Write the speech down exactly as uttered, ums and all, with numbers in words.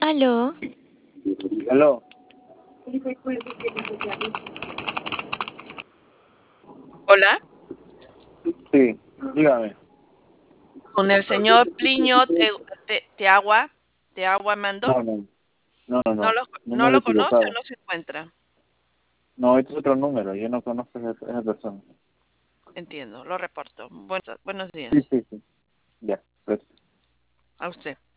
Aló, Aló. Hola, Sí, dígame. con el señor Plinio Te, Te- Teagua, Teagua No, Mando. no, no, no, ¿No no. lo, no Número lo conoce o equivocado. no se encuentra? No, este es otro número. Yo no conozco a esa, esa persona. Entiendo, lo reporto. Buenos, buenos Sí, días sí, sí. Ya, pues. a usted.